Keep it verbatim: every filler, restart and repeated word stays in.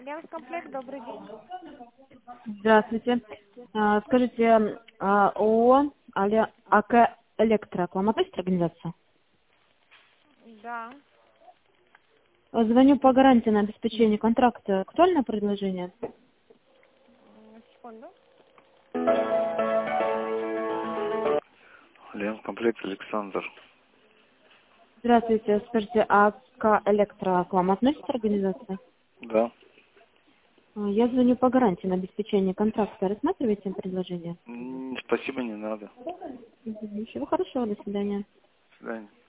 Альянс Комплект, добрый день. Здравствуйте. А, Скажите, а, ООО «Аля- АК Электро» к вам относится организация? Да. Звоню по гарантии на обеспечение контракта. Актуальное предложение? М, Секунду. Альянс Комплект, Александр. Здравствуйте. Скажите, АК Электро к вам относится организация? Да. А, Я звоню по гарантии на обеспечение контракта. Рассматриваете предложение? М, Спасибо, не надо. Мгм. Всего хорошего. До свидания. До свидания.